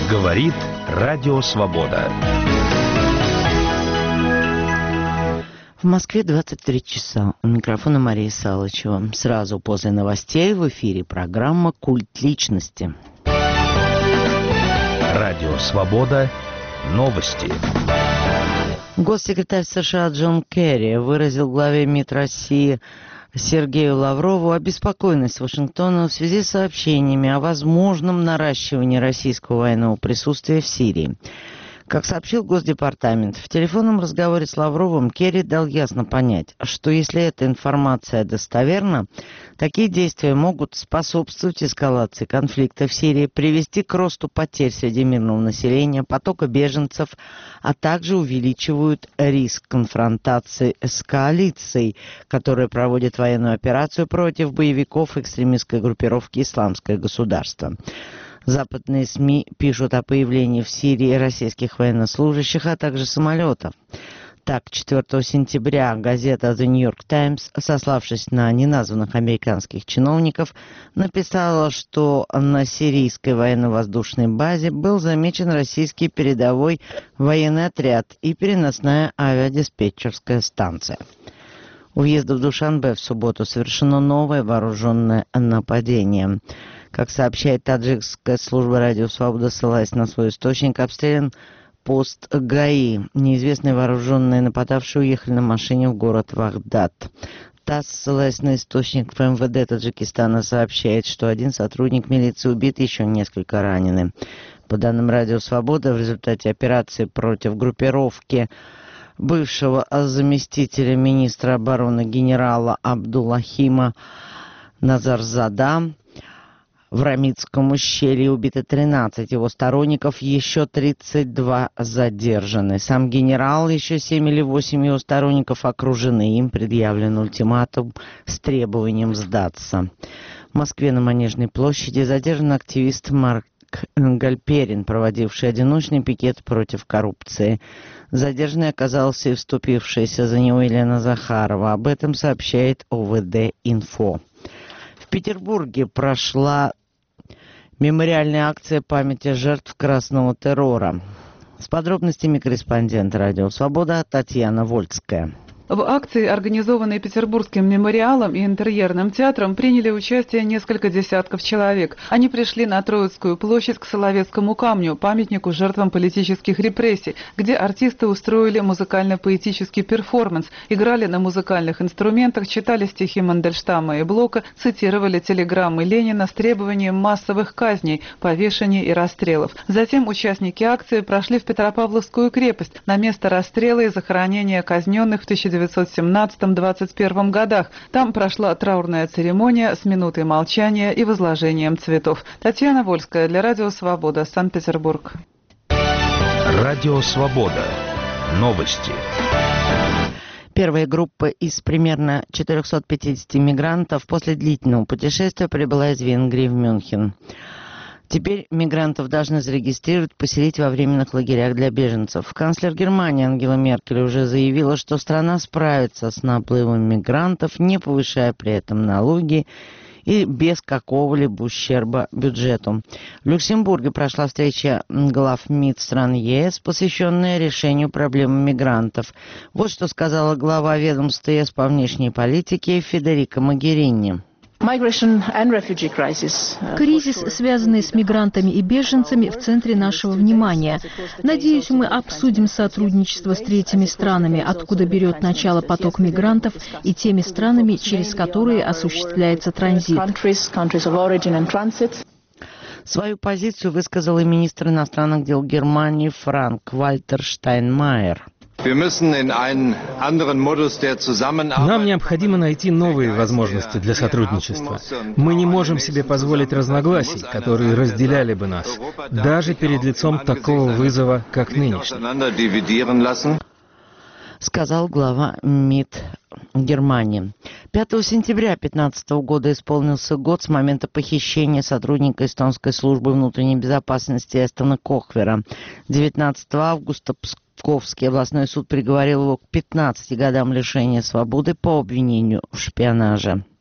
Говорит Радио Свобода. В Москве 23 часа. У микрофона Мария Салычева. Сразу после новостей в эфире программа «Культ личности». Радио Свобода. Новости. Госсекретарь США Джон Керри выразил главе МИД России Сергею Лаврову обеспокоенность Вашингтона в связи с сообщениями о возможном наращивании российского военного присутствия в Сирии. Как сообщил Госдепартамент, в телефонном разговоре с Лавровым Керри дал ясно понять, что если эта информация достоверна, такие действия могут способствовать эскалации конфликта в Сирии, привести к росту потерь среди мирного населения, потока беженцев, а также увеличивают риск конфронтации с коалицией, которая проводит военную операцию против боевиков экстремистской группировки «Исламское государство». Западные СМИ пишут о появлении в Сирии российских военнослужащих, а также самолетов. Так, 4 сентября газета The New York Times, сославшись на неназванных американских чиновников, написала, что на сирийской военно-воздушной базе был замечен российский передовой военный отряд и переносная авиадиспетчерская станция. У въезда в Душанбе в субботу совершено новое вооруженное нападение. Как сообщает таджикская служба «Радио Свобода», ссылаясь на свой источник, обстрелян пост ГАИ. Неизвестные вооруженные нападавшие уехали на машине в город Вагдад. ТАСС, ссылаясь на источник в МВД Таджикистана, сообщает, что один сотрудник милиции убит, еще несколько ранены. По данным «Радио Свобода», в результате операции против группировки бывшего заместителя министра обороны генерала Абдуллахима Назарзада в Рамитском ущелье убито 13 его сторонников, еще 32 задержаны. Сам генерал, еще 7 или 8 его сторонников окружены. Им предъявлен ультиматум с требованием сдаться. В Москве на Манежной площади задержан активист Марк Гальперин, проводивший одиночный пикет против коррупции. Задержанной оказалась и вступившаяся за него Елена Захарова. Об этом сообщает ОВД-Инфо. В Петербурге прошла мемориальная акция памяти жертв красного террора. С подробностями корреспондент «Радио Свобода» Татьяна Вольская. В акции, организованной Петербургским мемориалом и интерьерным театром, приняли участие несколько десятков человек. Они пришли на Троицкую площадь к Соловецкому камню, памятнику жертвам политических репрессий, где артисты устроили музыкально-поэтический перформанс, играли на музыкальных инструментах, читали стихи Мандельштама и Блока, цитировали телеграммы Ленина с требованием массовых казней, повешений и расстрелов. Затем участники акции прошли в Петропавловскую крепость, на место расстрела и захоронения казненных в 1917-21 годах. Там прошла траурная церемония с минутой молчания и возложением цветов. Татьяна Вольская для Радио Свобода, Санкт-Петербург. Радио Свобода. Новости. Первая группа из примерно 450 мигрантов после длительного путешествия прибыла из Венгрии в Мюнхен. Теперь мигрантов должны зарегистрировать, поселить во временных лагерях для беженцев. Канцлер Германии Ангела Меркель уже заявила, что страна справится с наплывом мигрантов, не повышая при этом налоги и без какого-либо ущерба бюджету. В Люксембурге прошла встреча глав МИД стран ЕС, посвященная решению проблемы мигрантов. Вот что сказала глава ведомства ЕС по внешней политике Федерика Могерини. Кризис, связанный с мигрантами и беженцами, в центре нашего внимания. Надеюсь, мы обсудим сотрудничество с третьими странами, откуда берет начало поток мигрантов, и теми странами, через которые осуществляется транзит. Свою позицию высказал и министр иностранных дел Германии Франк-Вальтер Штайнмайер. Нам необходимо найти новые возможности для сотрудничества. Мы не можем себе позволить разногласий, которые разделяли бы нас, даже перед лицом такого вызова, как нынешний. Сказал глава МИД Германии. 5 сентября 2015 года исполнился год с момента похищения сотрудника эстонской службы внутренней безопасности Эстона Кохвера. 19 августа Псковский областной суд приговорил его к 15 годам лишения свободы по обвинению в шпионаже.